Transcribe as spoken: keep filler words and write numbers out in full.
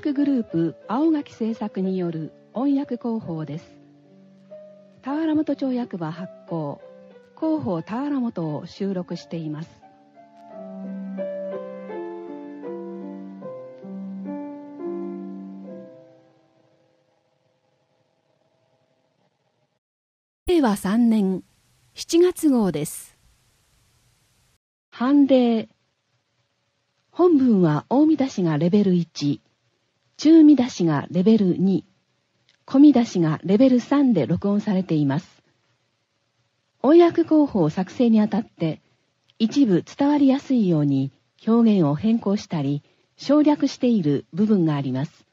訳グループ青垣製作による音訳広報です。田原本町役場発行、広報田原本を収録しています。れいわさんねんしちがつ号です。判例。本文は大見出しがレベルいち、中見出しがレベルに、小見出しがレベルさんで録音されています。音訳広報作成にあたって、一部伝わりやすいように表現を変更したり省略している部分があります。